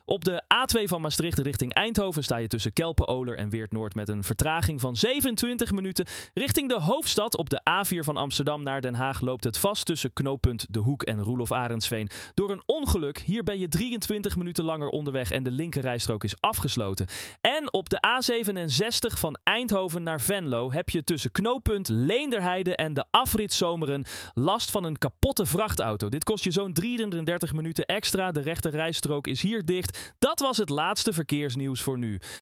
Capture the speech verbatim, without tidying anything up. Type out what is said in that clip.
Op de A twee van Maastricht richting Eindhoven sta je tussen Kelpen-Oler en Weert-Noord met een vertraging van zevenentwintig minuten. Richting de hoofdstad op de A vier van Amsterdam naar Den Haag loopt het vast tussen knooppunt De Hoek en Roelof Arendsveen. Door een ongeluk, hier ben je drieëntwintig minuten langer onderweg en de linkerrijstrook is afgesloten. En op de A zevenenzestig van Eindhoven naar Venlo heb je tussen knooppunt Leenderheide en de afrit Zomeren last van een kapotte vrachtauto. Dit kost je zo'n drieëndertig minuten extra. De rechterrijstrook is hier dicht. Dat was het laatste verkeersnieuws voor nu.